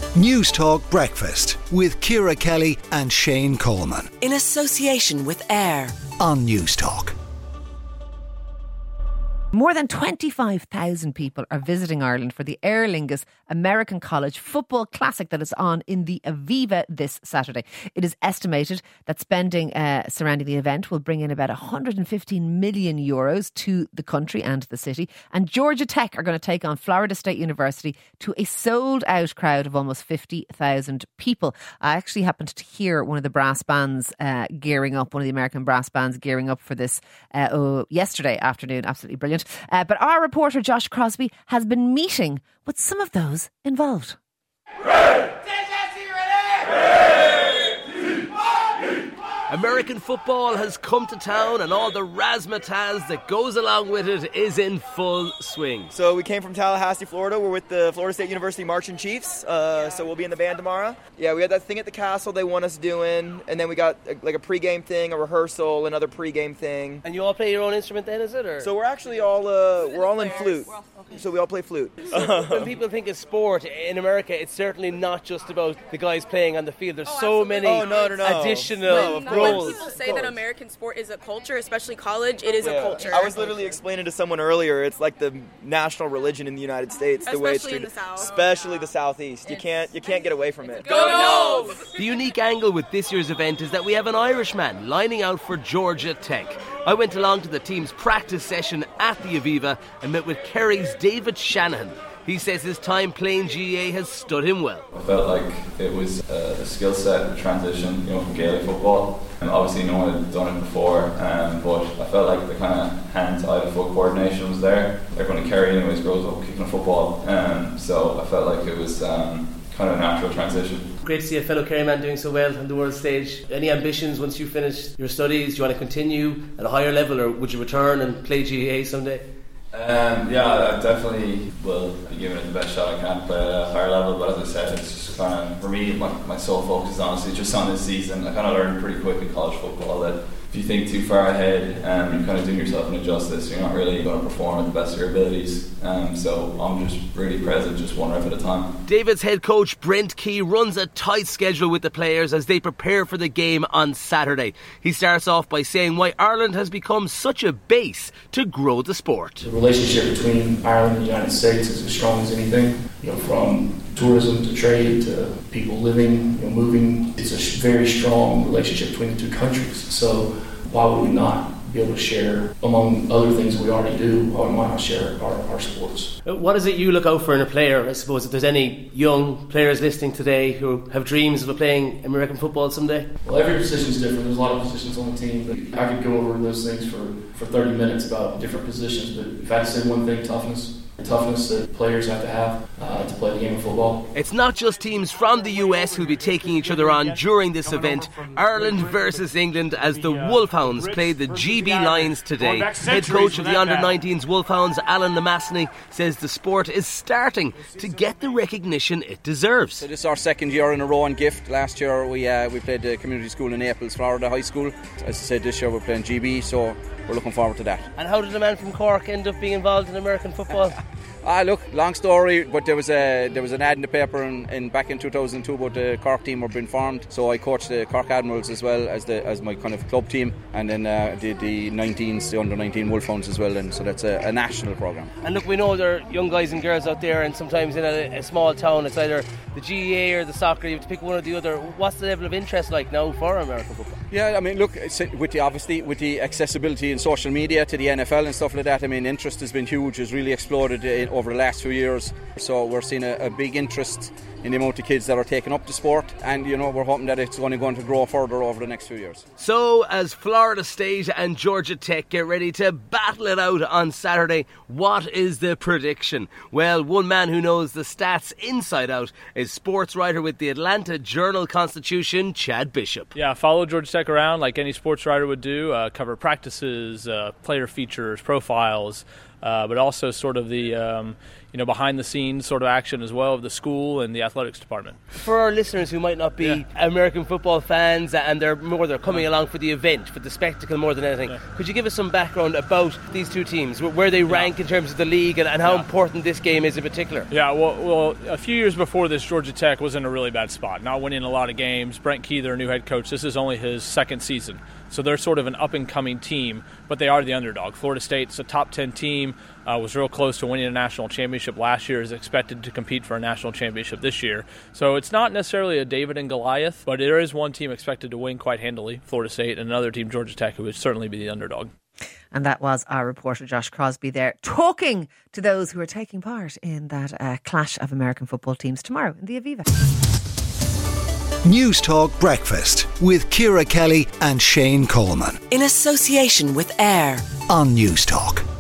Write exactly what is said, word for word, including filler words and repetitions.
News Talk Breakfast with Ciara Kelly and Shane Coleman. In association with AIR on News Talk. More than twenty-five thousand people are visiting Ireland for the Aer Lingus American College Football Classic that is on in the Aviva this Saturday. It is estimated that spending uh, surrounding the event will bring in about one hundred fifteen million euros to the country and the city. And Georgia Tech are going to take on Florida State University to a sold-out crowd of almost fifty thousand people. I actually happened to hear one of the brass bands uh, gearing up, one of the American brass bands gearing up for this uh, oh, yesterday afternoon. Absolutely brilliant. Uh, but our reporter Josh Crosby has been meeting with some of those involved. American football has come to town and all the razzmatazz that goes along with it is in full swing. So we came from Tallahassee, Florida. We're with the Florida State University Marching Chiefs, uh, so we'll be in the band tomorrow. Yeah, we had that thing at the castle they want us doing, and then we got a, like a pregame thing, a rehearsal, another pregame thing. And you all play your own instrument then, is it? Or? So we're actually all uh, we're all in flute. So we all play flute. So when people think of sport in America, it's certainly not just about the guys playing on the field. There's oh, so absolutely. many oh, no, no, no. additional no, of roles. When people say that American sport is a culture, especially college, it is yeah. a culture. I was literally explaining to someone earlier, it's like the national religion in the United States. Especially the way it's in treated. the South. Especially the Southeast. You can't you can't get away from it. Go Noles! The unique angle with this year's event is that we have an Irishman lining out for Georgia Tech. I went along to the team's practice session at the Aviva and met with Kerry's David Shanahan. He says his time playing G A A has stood him well. I felt like it was a, a skill set transition, you know, from Gaelic football. And obviously no one had done it before, um, but I felt like the kind of hand-eye to foot coordination was there. Everyone in Kerry anyways grows up kicking a football, um, so I felt like it was um, kind of a natural transition. Great to see a fellow Kerryman doing so well on the world stage. Any ambitions once you finish your studies? Do you want to continue at a higher level, or would you return and play G A A someday? Um, yeah, I definitely will be giving it the best shot I can, play at a higher level, but as I said, it's just kind of, for me, my, my sole focus is honestly just on this season. I kind of learned pretty quick in college football that if you think too far ahead, um, you're kind of doing yourself an injustice. You're not really going to perform at the best of your abilities. Um, so I'm just really present, just one rep at a time. David's head coach Brent Key runs a tight schedule with the players as they prepare for the game on Saturday. He starts off by saying why Ireland has become such a base to grow the sport. The relationship between Ireland and the United States is as strong as anything. You know, from tourism to trade to people living, you know, moving. It's a very strong relationship between the two countries. So why would we not be able to share, among other things we already do, why why not share our, our sports? What is it you look out for in a player? I suppose if there's any young players listening today who have dreams of playing American football someday? Well, every position is different. There's a lot of positions on the team, but I could go over those things for, for thirty minutes about different positions. But if I had to say one thing, toughness. The toughness that players have to have uh, to play the game of football. It's not just teams from the U S who'll be taking each other on during this event. Ireland versus England as the Wolfhounds play the G B Lions today. Head coach of the under nineteens Wolfhounds, Alan Namassany, says the sport is starting to get the recognition it deserves. So this is our second year in a row in Gift. Last year we uh, we played the community school in Naples, Florida High School. As I said, this year we're playing G B, so we're looking forward to that. And how did a man from Cork end up being involved in American football? Ah, look, long story, but there was a there was an ad in the paper in, in back in two thousand two about the Cork team were being formed. So I coached the Cork Admirals as well as the as my kind of club team, and then uh, did the nineteens, the under nineteen Wolfhounds as well. And so that's a, a national program. And look, we know there are young guys and girls out there, and sometimes in a, a small town, it's either the G A A or the soccer. You have to pick one or the other. What's the level of interest like now for American football? Yeah, I mean, look, with the obviously with the accessibility in social media to the N F L and stuff like that, I mean, interest has been huge. Has really exploded in, over the last few years. So we're seeing a, a big interest in the amount of kids that are taking up the sport, and you know we're hoping that it's only going to grow further over the next few years. So as Florida State and Georgia Tech get ready to battle it out on Saturday, what is the prediction? Well, one man who knows the stats inside out is sports writer with the Atlanta Journal-Constitution, Chad Bishop. Yeah, follow Georgia Tech around like any sports writer would do, uh, cover practices, uh, player features, profiles, uh, but also sort of the um, you know behind the scenes sort of action as well of the school and the athletics department. For our listeners who might not be yeah. American football fans and they're more they're coming yeah. along for the event, for the spectacle more than anything, yeah. could you give us some background about these two teams, where they rank yeah. in terms of the league and, and how yeah. important this game is in particular? Yeah, well, well, a few years before this, Georgia Tech was in a really bad spot, not winning a lot of games. Brent Key, their new head coach, this is only his second season. So they're sort of an up-and-coming team, but they are the underdog. Florida State's a top ten team, uh, was real close to winning a national championship last year, is expected to compete for a national championship this year. So it's not necessarily a David and Goliath, but there is one team expected to win quite handily, Florida State, and another team, Georgia Tech, who would certainly be the underdog. And that was our reporter Josh Crosby there, talking to those who are taking part in that uh, clash of American football teams tomorrow in the Aviva. News Talk Breakfast with Ciara Kelly and Shane Coleman. In association with AIR on News Talk.